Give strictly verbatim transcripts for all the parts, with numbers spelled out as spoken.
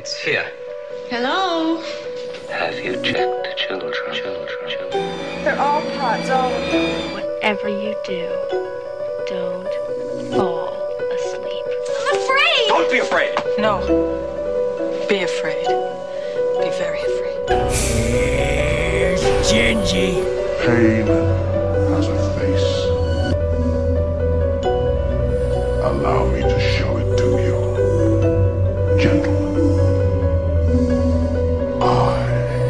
It's here. Hello? Have you checked the children? Children, children. They're all pods, all of them. Whatever you do, don't fall asleep. I'm afraid! Don't be afraid! No. Be afraid. Be very afraid. Here's Gingy. Pain has a face. Allow me to show it to you. Gentlemen, I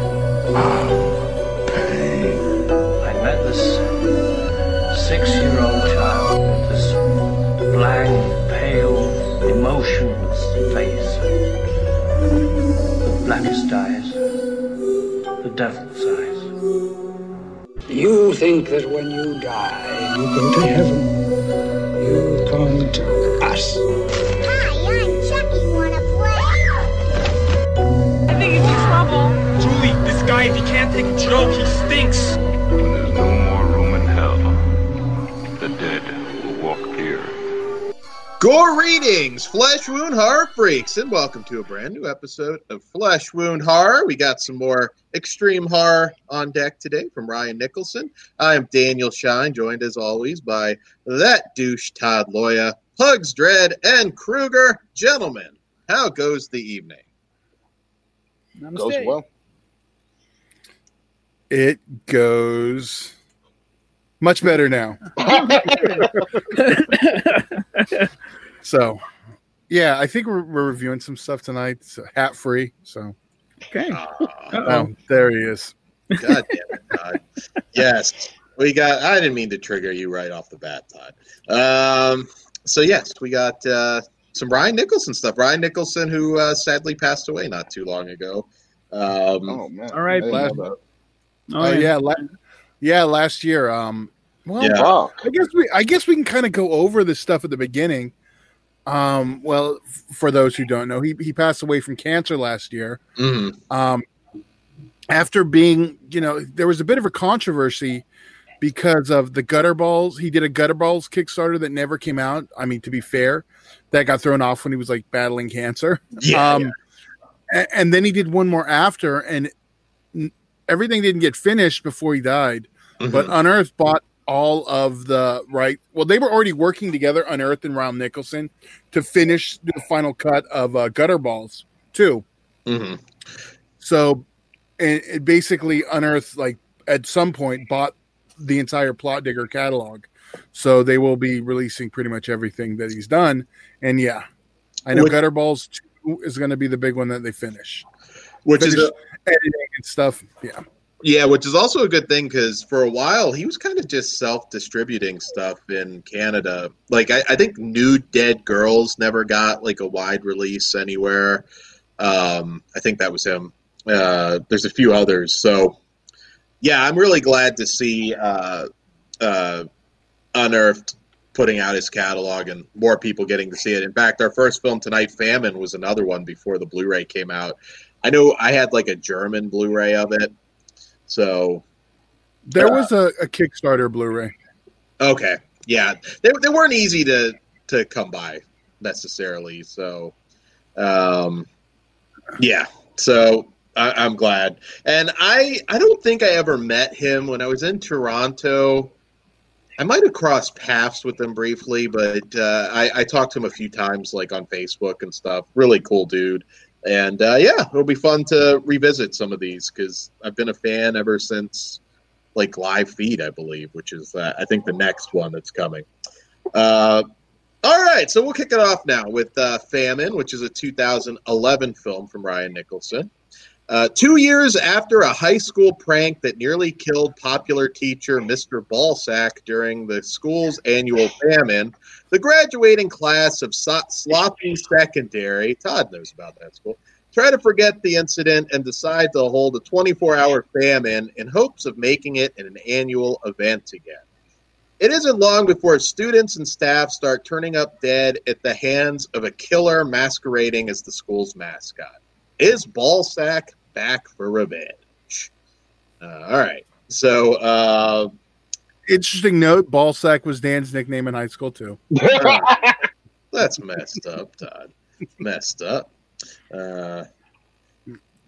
am pain. I met this six-year-old child with this blank, pale, emotionless face. The blackest eyes. The devil's eyes. You think that when you die, you go to heaven. You come to us. Hi, I'm Chucky. Wanna play? I think he's in trouble. Julie, this guy, if he can't take a joke, he stinks. When there's no more room in hell, the dead will walk here. Gore Readings, Flesh Wound Horror Freaks, and welcome to a brand new episode of Flesh Wound Horror. We got some more extreme horror on deck today from Ryan Nicholson. I am Daniel Shine, joined as always by that douche Todd Loya, Pugs Dread, and Kruger. Gentlemen, how goes the evening? Goes well. It goes much better now. So, yeah, I think we're, we're reviewing some stuff tonight. It's hat free. So, Okay. oh, there he is. God damn it, Todd. Yes, we got. I didn't mean to trigger you right off the bat, Todd. Um, so yes, we got uh, some Ryan Nicholson stuff. Ryan Nicholson, who uh, sadly passed away not too long ago. Um, Oh man. All right, I didn't last- know that. Oh, Uh, yeah, la- yeah, last year. Um, well, Yeah. Wow. I guess we I guess we can kind of go over this stuff at the beginning. Um, well, f- for those who don't know, he he passed away from cancer last year. mhm. Um, after being, you know, there was a bit of a controversy because of the Gutter Balls. He did a Gutter Balls Kickstarter that never came out. I mean, to be fair, that got thrown off when he was like battling cancer. Yeah, um, a- And then he did one more after, and n- everything didn't get finished before he died. Mhm. But Unearth bought all of the right. Well, they were already working together, Unearth and Ryan Nicholson, to finish the final cut of uh, Gutter Balls too. Mhm. So, and it basically Unearth, like at some point, bought the entire Plot Digger catalog. So they will be releasing pretty much everything that he's done. And yeah, I know Which- Gutter Balls two is going to be the big one that they finish. which is Finish a, editing and stuff. Yeah. yeah, which is also a good thing because for a while he was kind of just self-distributing stuff in Canada. Like I, I think Nude Dead Girls never got like a wide release anywhere. Um, I think that was him. Uh, there's a few others. So yeah, I'm really glad to see uh, uh, Unearthed putting out his catalog and more people getting to see it. In fact, our first film tonight, Famine, was another one before the Blu-ray came out. I know I had like a German Blu-ray of it. So, There was a, a Kickstarter Blu-ray. okay. Yeah. They, they weren't easy to, to come by necessarily. So, um, yeah. So I, I'm glad. And I, I don't think I ever met him when I was in Toronto. I might have crossed paths with him briefly, but uh, I, I talked to him a few times, like on Facebook and stuff. Really cool dude. And uh, yeah, it'll be fun to revisit some of these because I've been a fan ever since like Live Feed, I believe, which is uh, I think the next one that's coming. Uh, all right, so we'll kick it off now with uh, Famine, which is a two thousand eleven film from Ryan Nicholson. Uh, two years after a high school prank that nearly killed popular teacher Mister Ballsack during the school's annual famine, the graduating class of so- Sloppy Secondary, Todd knows about that school, try to forget the incident and decide to hold a twenty-four hour famine in hopes of making it an annual event again. It isn't long before students and staff start turning up dead at the hands of a killer masquerading as the school's mascot. Is Ballsack back for revenge? Uh, all right. So, uh, Interesting note, Ballsack was Dan's nickname in high school, too. that's messed up, Todd. Messed up. Uh,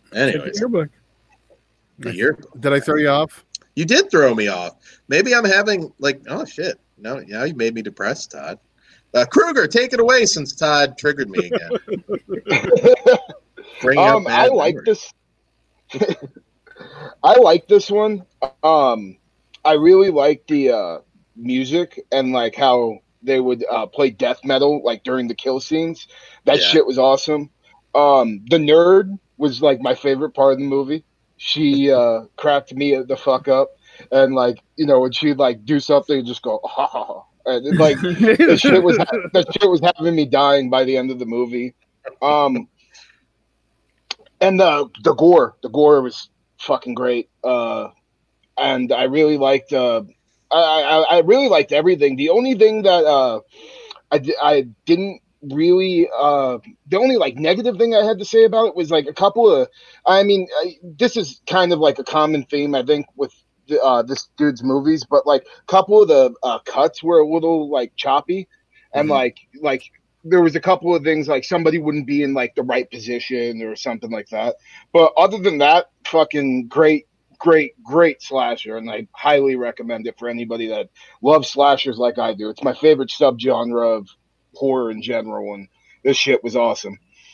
Anyways, your book. The yearbook. Did I throw you off? You did throw me off. Maybe I'm having like, oh shit. No, now you made me depressed, Todd. Uh, Kruger, take it away since Todd triggered me again. Bring um, I like this. I like this one. Um, I really like the uh, music and like how they would uh, play death metal like during the kill scenes. That Yeah. shit was awesome. Um, the nerd was like my favorite part of the movie. She uh, cracked me the fuck up, and like you know when she'd like do something and just go ha ha ha. And like the shit was that shit was having me dying by the end of the movie. Um, and the the gore, the gore was fucking great. Uh, and I really liked. Uh, I, I I really liked everything. The only thing that uh, I I didn't really uh, the only like negative thing I had to say about it was like a couple of. I mean, I, this is kind of like a common theme I think with. Uh, this dude's movies, but like a couple of the uh, cuts were a little like choppy, and Mhm. like like there was a couple of things like somebody wouldn't be in like the right position or something like that. But other than that, fucking great, great, great slasher, and I highly recommend it for anybody that loves slashers like I do. It's my favorite subgenre of horror in general, and this shit was awesome.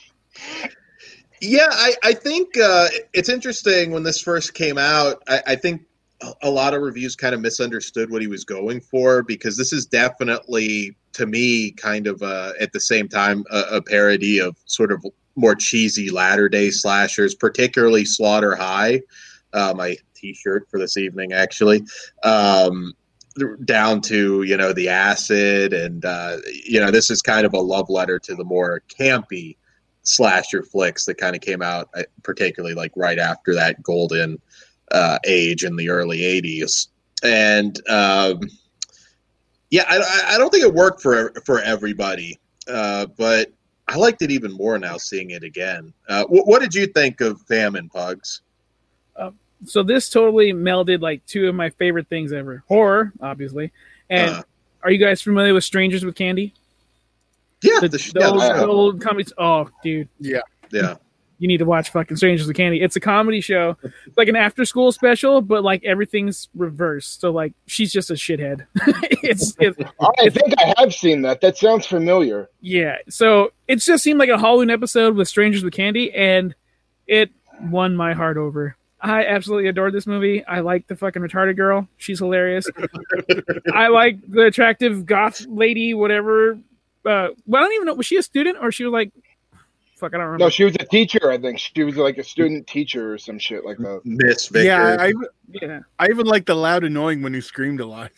Yeah, I, I think uh, it's interesting when this first came out. I, I think a lot of reviews kind of misunderstood what he was going for, because this is definitely, to me, kind of uh, at the same time a, a parody of sort of more cheesy latter-day slashers, particularly Slaughter High, uh, my T-shirt for this evening, actually, um, down to, you know, the acid. And, uh, you know, this is kind of a love letter to the more campy slasher flicks that kind of came out, particularly like right after that golden uh, age in the early eighties. And um, yeah, I, I don't think it worked for for everybody, uh, but I liked it even more now seeing it again. Uh, what, what did you think of Famine, Pugs? Uh, so this totally melded like two of my favorite things ever. Horror, obviously. And Uh, are you guys familiar with Strangers with Candy? Yeah, The, the, the yeah, old, the the show. old comedy. Oh, dude. Yeah. Yeah. You need to watch fucking Strangers with Candy. It's a comedy show, like an after school special, but like everything's reversed. So like she's just a shithead. it's, it's I think I have seen that. That sounds familiar. yeah. So it just seemed like a Halloween episode with Strangers with Candy, and it won my heart over. I absolutely adored this movie. I like the fucking retarded girl. She's hilarious. I like the attractive goth lady, whatever. Uh, well, I don't even know. Was she a student or she was like, fuck, I don't remember. No, she was a teacher, I think. She was like a student teacher or some shit like that. Miss Victor. Yeah, I, yeah. I even like the loud annoying when he screamed a lot.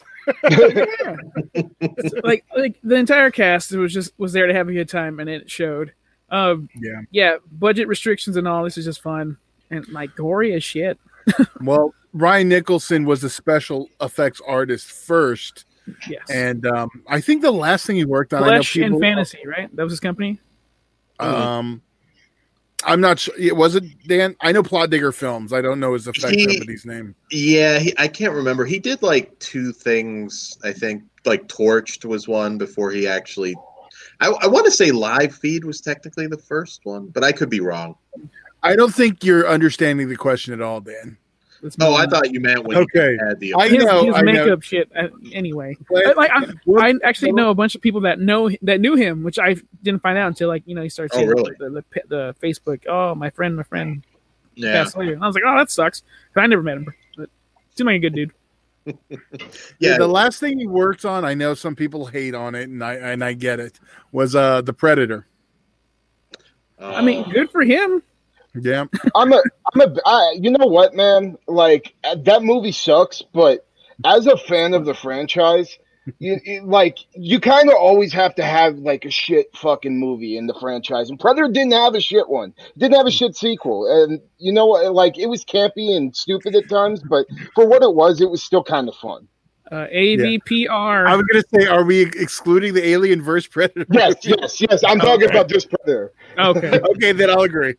like like the entire cast was just was there to have a good time, and it showed. Um, Yeah. yeah, budget restrictions and all this is just fun and like gory as shit. Well, Ryan Nicholson was a special effects artist first, Yes, and um, I think the last thing he worked on, Flesh I know and people, Fantasy, right? That was his company. Um, I'm not sure. Yeah, was it Dan? I know Plot Digger Films. I don't know his effects He- company's name. Yeah, he, I can't remember. He did like two things, I think. Like Torched was one before he actually. I, I want to say Live Feed was technically the first one, but I could be wrong. I don't think you're understanding the question at all, Dan. Let's Oh, move I on. thought you meant when Okay. you had the. I his, know, his I know. makeup shit. Uh, anyway, But- like I, I actually know a bunch of people that know that knew him, which I didn't find out until like you know he started Oh, seeing really? the, the the Facebook. Oh, my friend, my friend Yeah. passed away. And I was like, oh, that sucks. 'Cause I never met him, but seemed like a good dude. Yeah. The last thing he worked on, I know some people hate on it, and I and I get it, was uh the Predator. I mean, Oh. good for him. Yeah. I'm a, I'm a, I, you know what, man? Like uh, that movie sucks, but as a fan of the franchise, you, you like you kind of always have to have like a shit fucking movie in the franchise. And Predator didn't have a shit one, didn't have a shit sequel, and you know what? Like it was campy and stupid at times, but for what it was, it was still kind of fun. Uh, A V P R. I was gonna say, are we excluding the Alien verse Predator? Yes, yes, yes. I'm talking Okay. about just Predator. Okay. Okay, then I'll agree.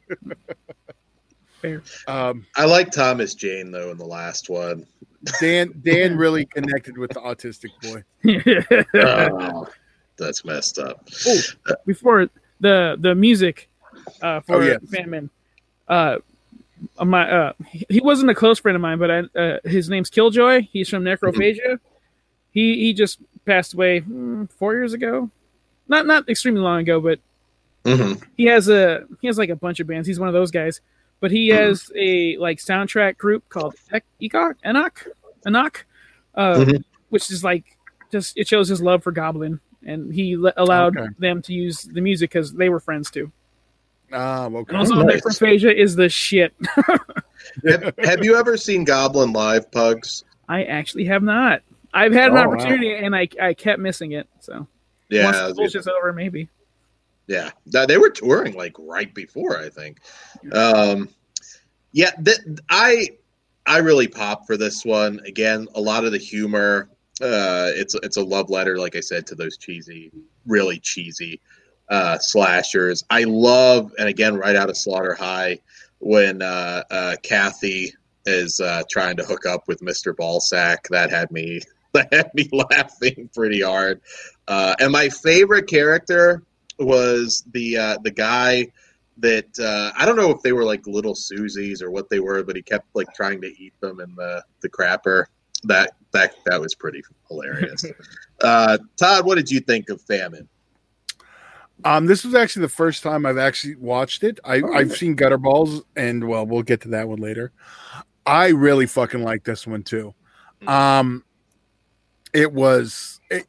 Fair. Um, I like Thomas Jane though in the last one. Dan Dan really connected with the autistic boy. Oh, that's messed up. Oh, before the the music uh, for Oh, yes. Famine, uh, Uh, my uh, he wasn't a close friend of mine, but I, uh, his name's Killjoy. He's from Necrophagia. Mm-hmm. He he just passed away mm, four years ago. Not not extremely long ago, but mm-hmm. he has a he has like a bunch of bands. He's one of those guys. But he mm-hmm. has a like soundtrack group called Enoch Enoch Enoch, uh, mm-hmm. which is like just it shows his love for Goblin, and he le- allowed okay. them to use the music because they were friends too. Ah, okay. And also, nice. Necrophagia is the shit. have, have you ever seen Goblin live, Pugs? I actually have not. I've had an oh, opportunity, wow. and I I kept missing it. So yeah, once the bullshit's over, maybe. Yeah, they were touring like right before, I think. Um, yeah, th- I I really popped for this one. Again, a lot of the humor. Uh, it's it's a love letter, like I said, to those cheesy, really cheesy uh, slashers. I love, and again, right out of Slaughter High, when uh, uh, Kathy is uh, trying to hook up with Mister Ballsack. That had me that had me laughing pretty hard. Uh, and my favorite character was the uh, the guy that uh, I don't know if they were like little Susies or what they were, but he kept like trying to eat them in the, the crapper. That that that was pretty hilarious. uh, Todd, what did you think of Famine? Um, this was actually the first time I've actually watched it. I, oh, I've seen Gutterballs, and well, we'll get to that one later. I really fucking like this one too. Um, it was. It,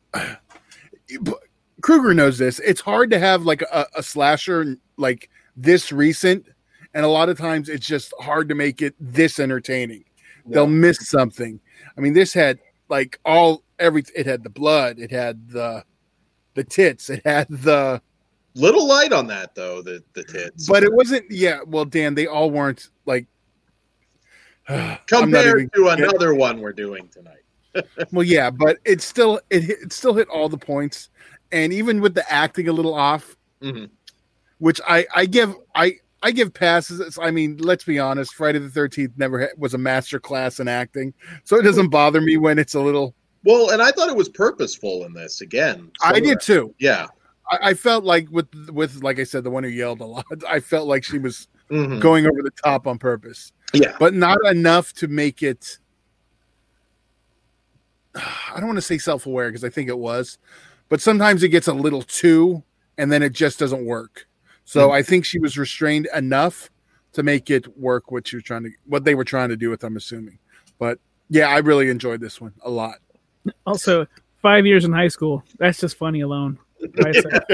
Kruger knows this. It's hard to have like a, a slasher like this recent, and a lot of times it's just hard to make it this entertaining. Yeah. They'll miss something. I mean, this had like all every. It had the blood. It had the the tits. It had the little light on that though. The the tits, but it wasn't. Yeah, well, Dan, they all weren't like compared to another it, one we're doing tonight. Well, yeah, but it still it it still hit all the points. And even with the acting a little off, mm-hmm. which I, I give I, I give passes. I mean, let's be honest. Friday the thirteenth never ha- was a master class in acting, so it doesn't bother me when it's a little. Well, and I thought it was purposeful in this. Again, I did too. Yeah, I, I felt like with with like I said, the one who yelled a lot. I felt like she was mm-hmm. going over the top on purpose. Yeah, but not enough to make it. I don't want to say self-aware because I think it was. But sometimes it gets a little too, and then it just doesn't work. So mm-hmm. I think she was restrained enough to make it work what she was trying to, what they were trying to do with. I'm assuming, but yeah, I really enjoyed this one a lot. Also, five years in high school. That's just funny alone. it,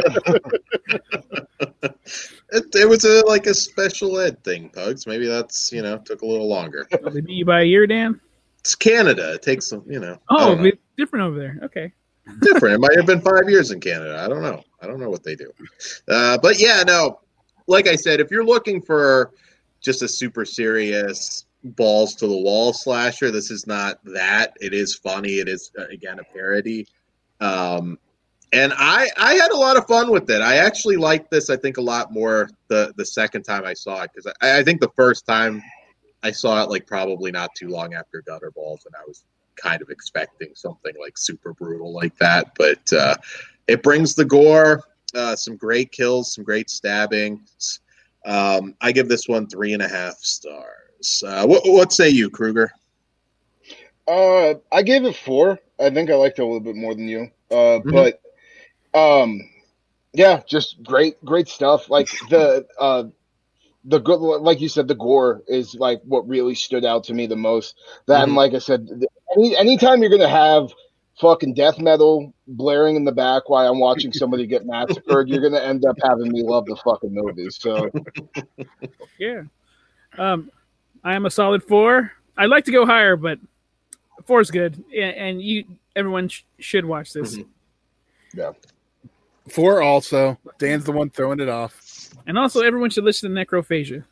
it was a like a special ed thing, Pugs. Maybe that's you know took a little longer. Well, they beat you by a year, Dan. It's Canada. It takes some, you know. Oh, know. It's different over there. Okay. Different. It might have been five years in Canada. I don't know. I don't know what they do. Uh, but yeah, no. Like I said, if you're looking for just a super serious balls to the wall slasher, this is not that. It is funny. It is again a parody. Um, and I I had a lot of fun with it. I actually liked this. I think a lot more the the second time I saw it because I, I think the first time I saw it like probably not too long after Gutterballs, and I was kind of expecting something like super brutal like that, but uh, it brings the gore, uh, some great kills, some great stabbing. Um, I give this one three and a half stars. Uh, what, what say you, Kruger? Uh, I gave it four. I think I liked it a little bit more than you. Uh, mm-hmm. But um, yeah, just great, great stuff. Like the uh, the good, like you said, the gore is like what really stood out to me the most. That, mm-hmm. and like I said. Any anytime you're gonna have fucking death metal blaring in the back while I'm watching somebody get massacred, you're gonna end up having me love the fucking movie. So, yeah, um, I am a solid four. I'd like to go higher, but four is good, and you, everyone sh- should watch this. Mm-hmm. Yeah, four also. Dan's the one throwing it off, and also everyone should listen to Necrophagia.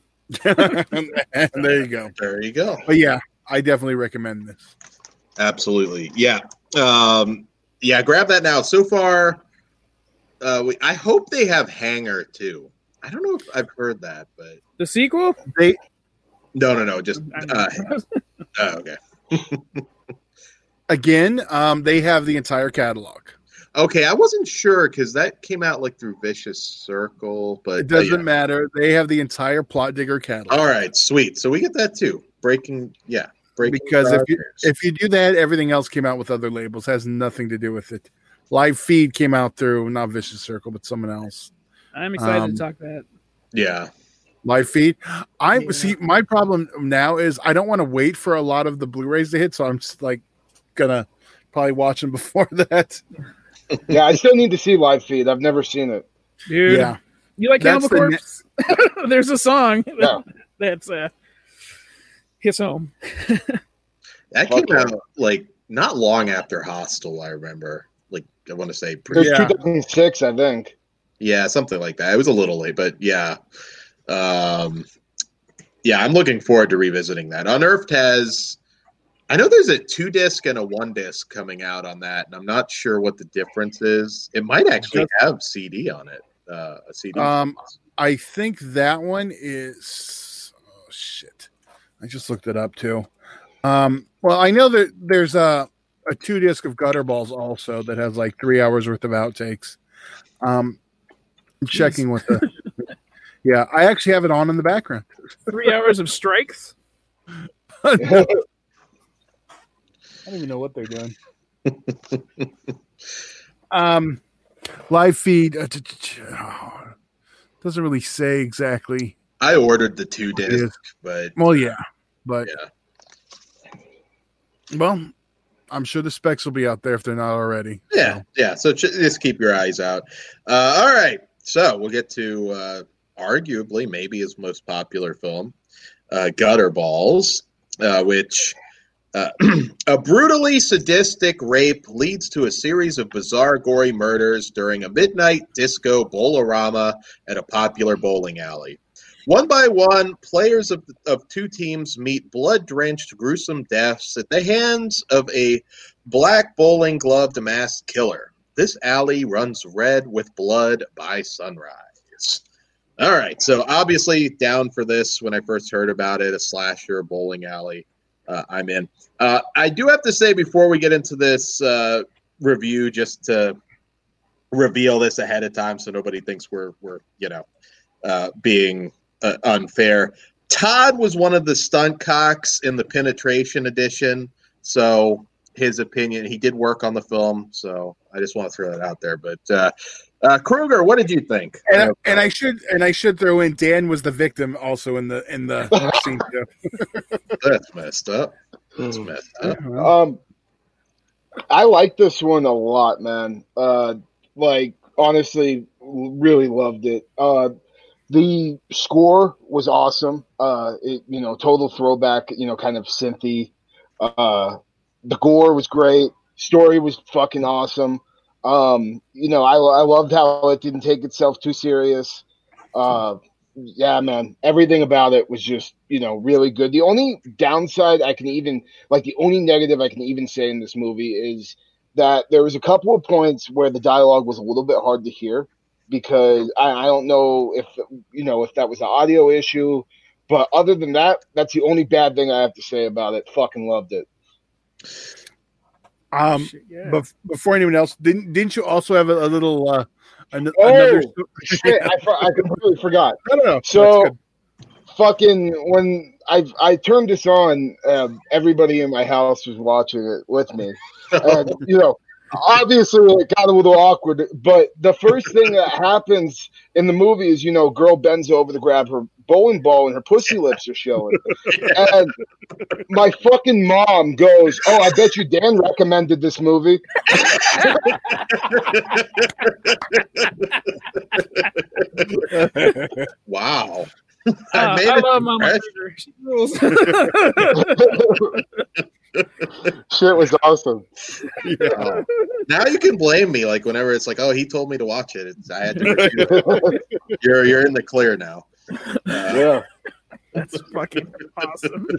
And there you go. There you go. But yeah. I definitely recommend this. Absolutely. Yeah. Um, yeah, grab that now. So far, uh, we, I hope they have Hanger, too. I don't know if I've heard that, but... The sequel? They No, no, no. Just... Uh, oh, okay. Again, um, they have the entire catalog. Okay, I wasn't sure because that came out like through Vicious Circle, but It doesn't uh, yeah. matter. They have the entire Plot Digger catalog. All right, sweet. So we get that too. Breaking, yeah, breaking. Because if you Stars. if you do that, everything else came out with other labels. Has nothing to do with it. Live Feed came out through not Vicious Circle, but someone else. I'm excited Um, to talk that. yeah, Live Feed. I Yeah. see. My problem now is I don't want to wait for a lot of the Blu-rays to hit, so I'm just like gonna probably watch them before that. Yeah, I still need to see Live Feed. I've never seen it. Dude, Yeah, you like That's Cannibal the Corpse? There's a song Yeah. that's uh, his home. that Fuck came yeah. out like not long after Hostel. I remember, like I want to say, pretty, It was Yeah. two thousand six, I think. yeah, something like that. It was a little late, but yeah, um, yeah, I'm looking forward to revisiting that. Unearthed has. I know there's a two disc and a one disc coming out on that, and I'm not sure what the difference is. It might actually have C D on it. Uh, a C D. Um, I think that one is. Oh shit! I just looked it up too. Um, well, I know that there's a a two disc of Gutterballs also that has like three hours worth of outtakes. Um, I'm checking with the. Yeah, I actually have it on in the background. Three hours of strikes. I don't even know what they're doing. um, live feed uh, t- t- t- oh, doesn't really say exactly. I ordered the two It disc, is. but Well, yeah, but yeah, well, I'm sure the specs will be out there if they're not already. yeah, So, yeah. So ch- just keep your eyes out. Uh, all right, so we'll get to uh, arguably maybe his most popular film, uh, Gutterballs, uh, which. Uh, a brutally sadistic rape leads to a series of bizarre, gory murders during a midnight disco bowlerama at a popular bowling alley. One by one, players of, of two teams meet blood-drenched, gruesome deaths at the hands of a black bowling-gloved masked killer. This alley runs red with blood by sunrise. All right, so obviously down for this when I first heard about it, a slasher bowling alley. Uh, I'm in. Uh, I do have to say before we get into this uh, review, just to reveal this ahead of time, so nobody thinks we're we're you know uh, being uh, unfair. Todd was one of the stunt cocks in the Penetration edition, so his opinion. He did work on the film, so I just want to throw that out there. But uh, uh, Kruger, what did you think? and I, and I should and I should throw in Dan was the victim also in the in the scene too. That's messed up. That's messed up. Um, I like this one a lot, man. Uh, like honestly, really loved it. Uh, the score was awesome. Uh, it, you know, total throwback. You know, kind of synthy. Uh, the gore was great. Story was fucking awesome. Um, you know, I I loved how it didn't take itself too serious. Uh, yeah, man, everything about it was just, you know, really good. The only downside I can even, like the only negative I can even say in this movie is that there was a couple of points where the dialogue was a little bit hard to hear because I, I don't know if, you know, if that was an audio issue, but other than that, that's the only bad thing I have to say about it. Fucking loved it. Um, Shit, yeah. but before anyone else, didn't didn't you also have a, a little uh, an, Oh, another? shit, I, for- I completely forgot. I don't know. So, That's good. fucking when I I turned this on, um, everybody in my house was watching it with me, and you know, obviously it got a little awkward. But the first thing that happens in the movie is, you know, girl bends over to grab her bowling ball and her pussy lips are showing, and my fucking mom goes, "Oh, I bet you Dan recommended this movie." Wow. Uh, I made I it love Mama fresh. Kruger. She rules. Shit was awesome. Uh, now you can blame me. Like whenever it's like, oh, he told me to watch it. It's, I had to. review it. You're you're in the clear now. Uh, Yeah. That's fucking awesome.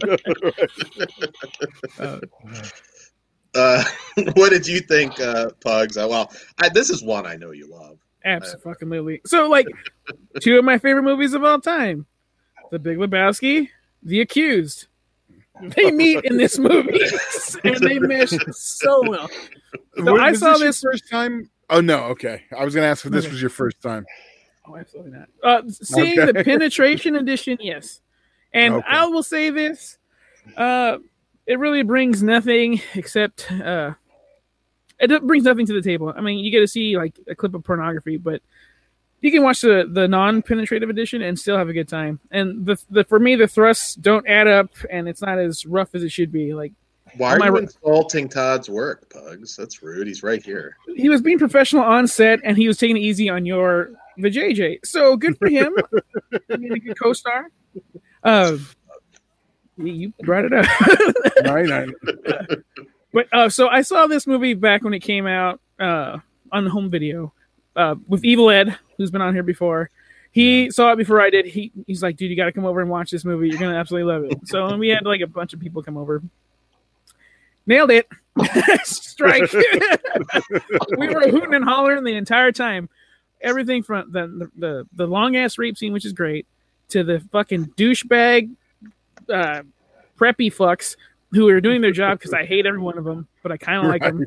Uh, uh, what did you think, uh, Pugs? Uh, well, I, this is one I know you love. Absolutely. So, like, two of my favorite movies of all time: The Big Lebowski, The Accused. They meet in this movie, and they mesh so well. So Was I this saw your this first time Oh no, okay. I was going to ask if this Okay. was your first time. Oh, absolutely not. Uh, seeing Okay. the penetration edition, yes. And Okay. I will say this: uh, it really brings nothing except uh, it brings nothing to the table. I mean, you get to see like a clip of pornography, but you can watch the, the non-penetrative edition and still have a good time. And the the for me, the thrusts don't add up, and it's not as rough as it should be. Like, Why am are I you ri- insulting Todd's work, Pugs? That's rude. He's right here. he was being professional on set, and he was taking it easy on your the J J. So good for him. Being a good co-star. Uh, you you brought it up. Right, right. But uh, so I saw this movie back when it came out uh, on the home video uh, with Evil Ed, who's been on here before. He yeah. saw it before I did. He he's like, dude, you got to come over and watch this movie. You're gonna absolutely love it. So we had like a bunch of people come over. Nailed it. Strike. We were hooting and hollering the entire time. Everything from the the, the, the long ass rape scene, which is great, to the fucking douchebag uh, preppy fucks who are doing their job because I hate every one of them, but I kind of like them.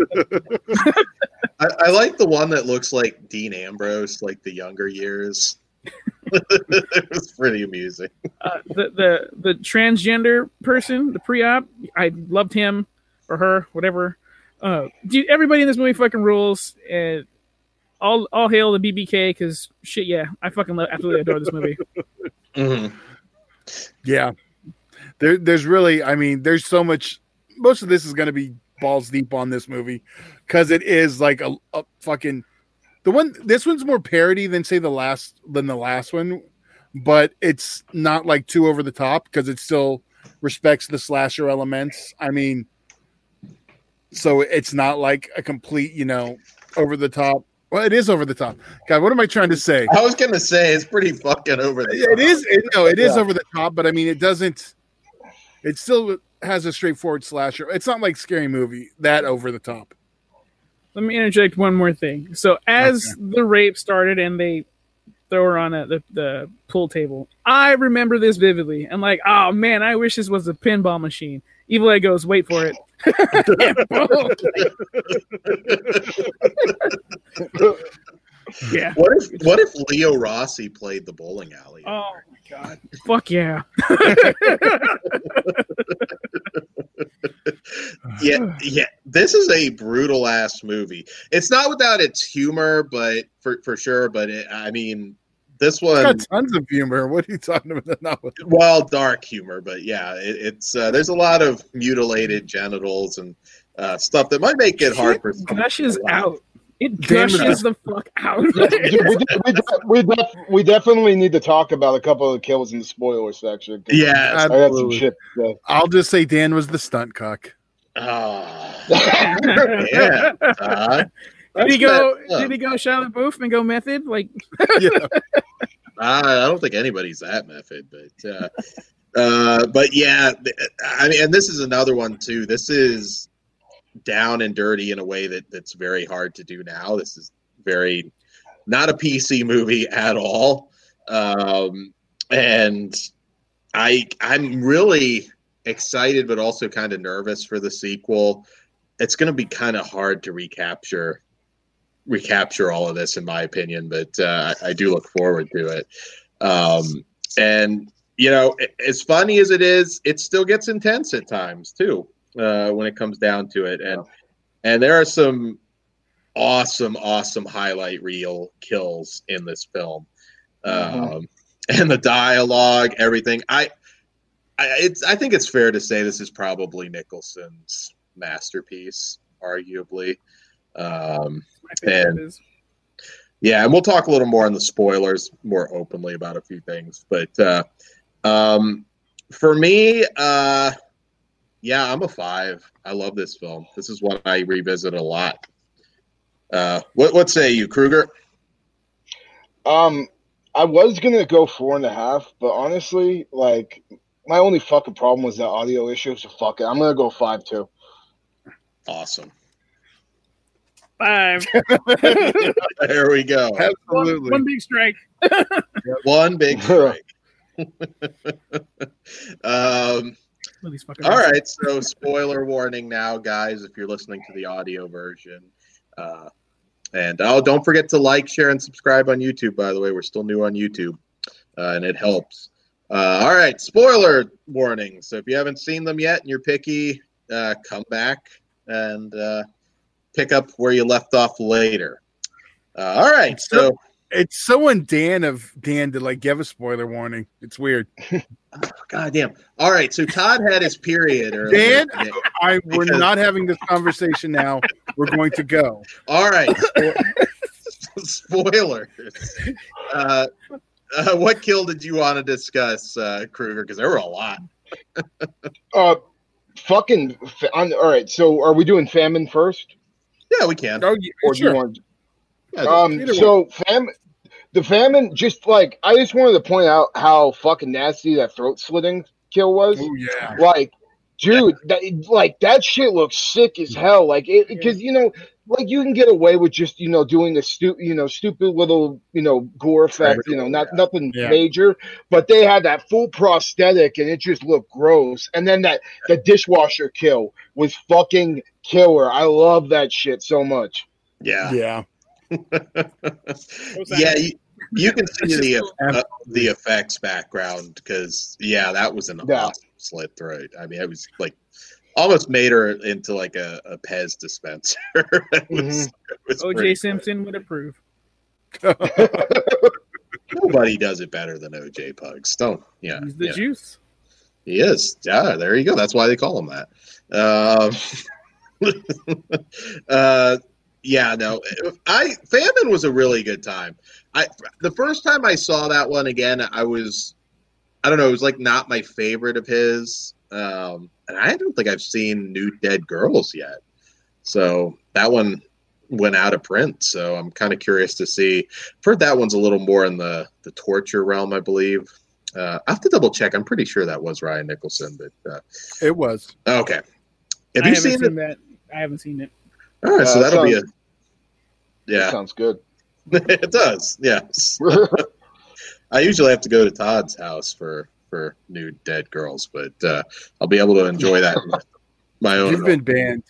I, I like the one that looks like Dean Ambrose, like the younger years. It was pretty amusing. Uh, the, the the transgender person, the pre-op, I loved him or her, whatever. Uh, dude, everybody in this movie fucking rules. And all all hail the B B K because shit, yeah, I fucking love, absolutely adore this movie. Mm-hmm. Yeah. There, there's really, I mean, there's so much. Most of this is going to be balls deep on this movie because it is like a, a fucking the one. This one's more parody than say the last than the last one, but it's not like too over the top because it still respects the slasher elements. I mean, so it's not like a complete, you know, over the top. Well, it is over the top. God, what am I trying to say? I was gonna say it's pretty fucking over the top. It is. It, no, it is Yeah. over the top, but I mean, it doesn't. It still has a straightforward slasher. It's not like Scary Movie that over the top. Let me interject one more thing. So as Okay. the rape started and they throw her on a, the, the pool table, I remember this vividly. I'm like, oh man, I wish this was a pinball machine. Evil Ed goes, wait for it. Yeah. What if what if Leo Rossi played the bowling alley? Oh my god. Fuck yeah. Yeah, yeah. This is a brutal ass movie. It's not without its humor, but for for sure. But it, I mean, this It's one, got tons of humor. What are you talking about? No. well, dark humor, but yeah, it, it's uh, there's a lot of mutilated genitals and uh, stuff that might make it hard for. It gushes out. It Damn it. gushes the fuck out. we, de- we, de- we, def- we definitely need to talk about a couple of the kills in the spoiler section. Yeah, I got some Absolutely. shit. To say. I'll just say Dan was the stunt cock. oh, yeah. Uh, Did he go? that's messed up. Did he go Shia LaBeouf and go method? Like, Yeah. I I don't think anybody's that method, but uh, uh, but yeah, th- I mean, and this is another one too. This is down and dirty in a way that that's very hard to do now. This is very not a P C movie at all, um, and I I'm really excited, but also kind of nervous for the sequel. It's going to be kind of hard to recapture. recapture all of this in my opinion, but uh, I, I do look forward to it. Um, and you know, as funny as it is, it still gets intense at times too, uh, when it comes down to it. And, and there are some awesome, awesome highlight reel kills in this film. Um, Mhm. and the dialogue, everything. I, I, it's, I think it's fair to say this is probably Nicholson's masterpiece, arguably. Um, I think it And- is. yeah, and we'll talk a little more on the spoilers more openly about a few things. But uh, um, for me, uh, yeah, I'm a five. I love this film. This is one I revisit a lot. Uh, what what say you, Kruger? Um, I was gonna go four and a half, but honestly, like my only fucking problem was that audio issue. So fuck it, I'm gonna go five too. Awesome. Five. There we go. One, Absolutely. one big strike. One big strike. um, Movie's fucking all awesome. right, so spoiler warning now, guys. If you're listening to the audio version, uh, And oh, don't forget to like, share, and subscribe on YouTube. By the way, we're still new on YouTube, uh, and it helps. Uh, all right, spoiler warning. So if you haven't seen them yet and you're picky, uh, come back and uh, pick up where you left off later. Uh, all right, it's so so, it's so on Dan of Dan to like give a spoiler warning. It's weird. Oh, God damn. All right, so Todd had his period earlier. Dan, I we're because... not having this conversation now. We're going to go. All right. Spoilers. Uh, uh, what kill did you want to discuss, uh, Kruger? Because there were a lot. uh, fucking. On, all right. So, are we doing famine first? Yeah, we can. Oh, yeah, or sure. do you want? Yeah, um. So, famine. The famine. Just like I just wanted to point out how fucking nasty that throat slitting kill was. Oh yeah. Like, dude, that, like that shit looks sick as hell. Like, it because you know. Like you can get away with just you know doing a stupid you know stupid little you know gore effect you know not yeah. nothing Yeah. major, but they had that full prosthetic and it just looked gross. And then that the dishwasher kill was fucking killer. I love that shit so much. Yeah. Yeah. Yeah. You, you can see the uh, the effects background because yeah, that was an Yeah. awesome slit throat. I mean, it was like. Almost made her into like a, a Pez dispenser. it was, it was O J Simpson would approve. Nobody does it better than O J Pugs. Don't, yeah. He's the yeah. juice. He is. Yeah, there you go. That's why they call him that. Um, uh, yeah, no. I Famine was a really good time. I the first time I saw that one again, I was, I don't know, it was like not my favorite of his. Um, and I don't think I've seen New Dead Girls yet. So that one went out of print. So I'm kind of curious to see. I've heard that one's a little more in the, the torture realm, I believe. Uh, I have to double check. I'm pretty sure that was Ryan Nicholson, but uh, it was. Okay. Have I you haven't seen, seen it? that. I haven't seen it. All right, Uh, so that'll sounds, be a. Yeah. That sounds good. It does. Yes. I usually have to go to Todd's house for. for New Dead Girls, but uh, I'll be able to enjoy that in my own. You've been banned.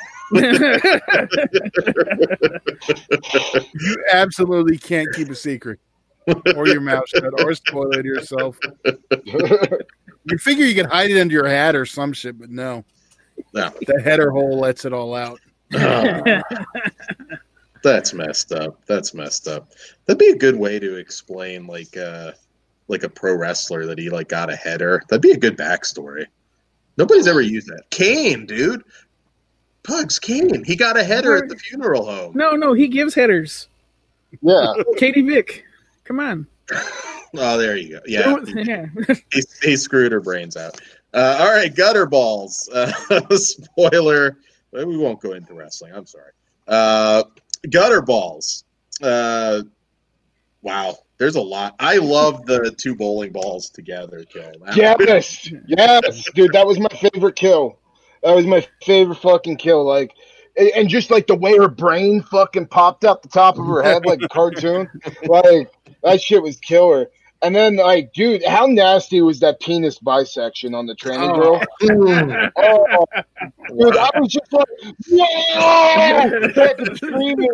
You absolutely can't keep a secret, or your mouth shut, or spoil it yourself. You figure you can hide it under your hat or some shit, but no. No. The header hole lets it all out. Oh, that's messed up. That's messed up. That'd be a good way to explain, like, uh, like a pro wrestler that he like got a header. That'd be a good backstory. Nobody's ever used that. Kane, dude. Pugs Kane. He got a header at the funeral home. No, no, he gives headers. Yeah. Katie Vick. Come on. Oh, there you go. Yeah. yeah. he, he screwed her brains out. Uh, all right, gutter balls. Uh, spoiler. We won't go into wrestling. I'm sorry. Uh, gutter balls. Uh, wow. There's a lot. I love the two bowling balls together kill. That Yes, yes, dude, that was my favorite kill. That was my favorite fucking kill. Like, and and just like the way her brain fucking popped out the top of her head like a cartoon. Like that shit was killer. And then, like, dude, how nasty was that penis bisection on the tranny girl? Mm. Oh, dude, I was just like, yeah, fucking screaming.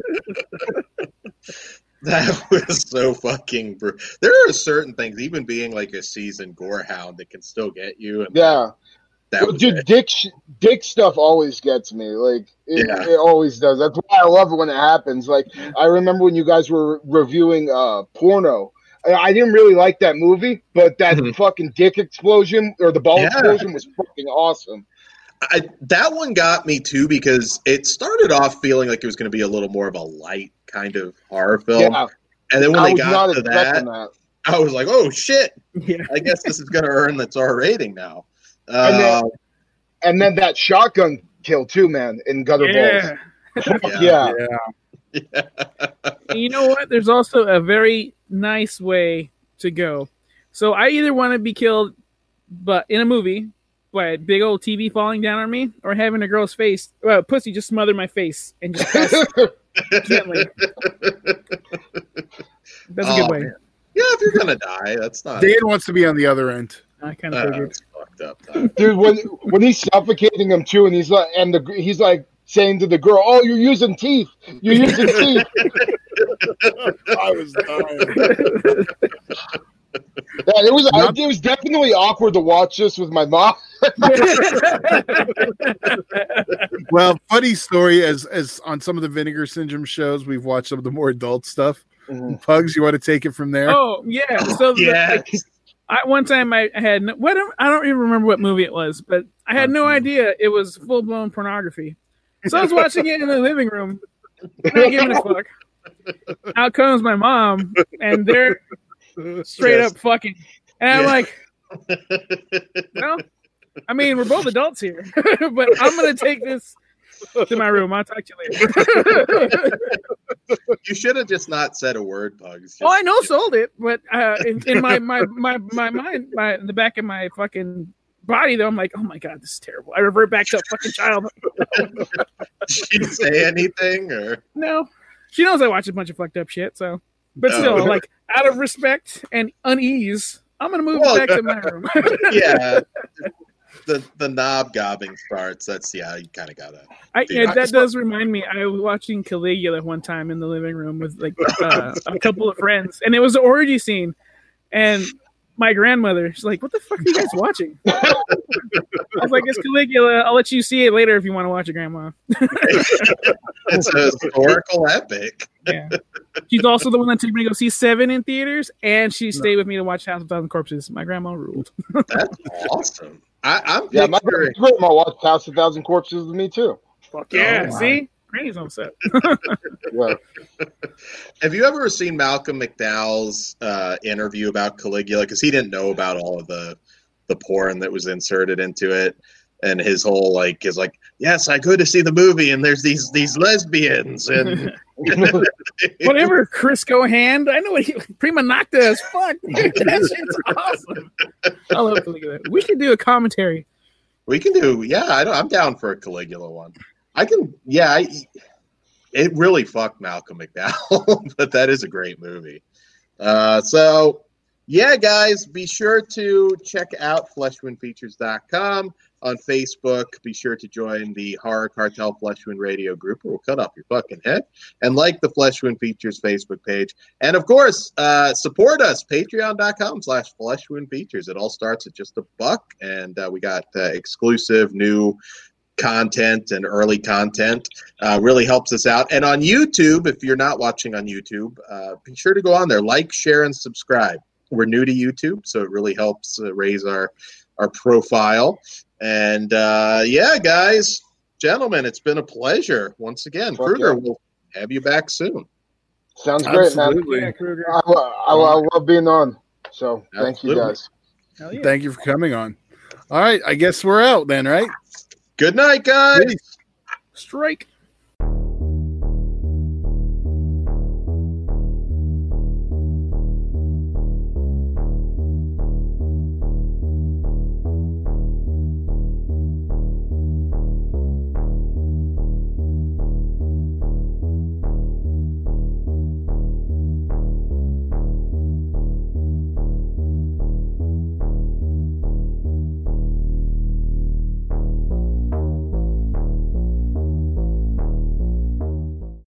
That was so fucking brutal. There are certain things, even being like a seasoned gorehound, that can still get you. And Yeah. that was Dude, it. dick, sh- dick stuff always gets me. Like, it, Yeah. it always does. That's why I love it when it happens. Like, I remember when you guys were reviewing uh, porno. I, I didn't really like that movie, but that Mhm. fucking dick explosion or the ball Yeah. explosion was fucking awesome. I, that one got me too because it started off feeling like it was going to be a little more of a light kind of horror film. Yeah. And then when I they was got not to that, expecting that. I was like, oh shit. Yeah. I guess this is going to earn its R rating now. And Uh, then, and then that shotgun kill too, man, in Gutter Yeah. Balls. Yeah. Yeah. And you know what? There's also a very nice way to go. So I either want to be killed, but in a movie, by a big old T V falling down on me, or having a girl's face, well, pussy just smother my face and just pass gently. That's a Oh, good way. man. Yeah, if you're going to die, that's not. Dan wants to be on the other end. I kind Uh, of figured. that's fucked up. Todd. Dude, when when he's suffocating him too, and he's like, and the he's like saying to the girl, "Oh, you're using teeth. You're using teeth." I was dying. Yeah, it was. Not- it was definitely awkward to watch this with my mom. Well, funny story. As as on some of the Vinegar Syndrome shows, we've watched some of the more adult stuff. Mm-hmm. Pugs, you want to take it from there? Oh yeah. So yeah. The, I, one time I had no, what I don't even remember what movie it was, but I had no idea it was full blown pornography. So I was watching it in the living room, not giving a fuck. Out comes my mom, and they're straight yes. up fucking, and I'm yeah. like, well, I mean, we're both adults here, but I'm gonna take this to my room. I'll talk to you later. You should have just not said a word, Pugs. Oh, I know, sold it, but uh, in, in my, my my my mind, my in the back of my fucking body, though, I'm like, oh my god, this is terrible. I revert back to a fucking child. Did she say anything, or no? She knows I watch a bunch of fucked up shit, so. But oh. still, like out of respect and unease, I'm gonna move well, back to my room. Yeah. The the knob gobbing starts. That's yeah. You kind of gotta. I, yeah, that does remind me. I was watching Caligula one time in the living room with like uh, a couple of friends, and it was the orgy scene. And my grandmother, she's like, "What the fuck are you guys watching?" I was like, "It's Caligula. I'll let you see it later if you want to watch it, Grandma." It's a historical epic. Yeah, she's also the one that took me to go see Seven in theaters, and she stayed with me to watch House of Thousand Corpses. My grandma ruled. That's awesome. I, I'm yeah, my grandma watched House of Thousand Corpses with me too. Fuck yeah! Oh, see, Granny's on set. Yeah. Have you ever seen Malcolm McDowell's uh, interview about Caligula? Because he didn't know about all of the the porn that was inserted into it, and his whole like is like, yes, I go to see the movie, and there's these these lesbians and whatever. Crisco hand, I know what he prima nocta as fuck. That shit's awesome. I love Caligula. We should do a commentary. We can do, yeah. I don't, I'm down for a Caligula one. I can, yeah. I, it really fucked Malcolm McDowell, but that is a great movie. Uh, so, yeah, guys, be sure to check out flesh wound features dot com on Facebook. Be sure to join the Horror Cartel Fleshwound Radio group, or we'll cut off your fucking head. And like the Fleshwound Features Facebook page. And, of course, uh, support us, patreon dot com slash Fleshwound Features. It all starts at just a buck, and uh, we got uh, exclusive new content and early content. Uh, really helps us out. And on YouTube, if you're not watching on YouTube, uh, be sure to go on there. Like, share, and subscribe. We're new to YouTube, so it really helps uh, raise our our profile. And uh, yeah, guys, gentlemen, it's been a pleasure once again. Fuck Kruger, yeah. We'll have you back soon. Sounds great, Absolutely. man. Yeah, I, I, I love being on. So Absolutely. Thank you, guys. Yeah. Thank you for coming on. All right, I guess we're out then, right? Good night, guys. Strike.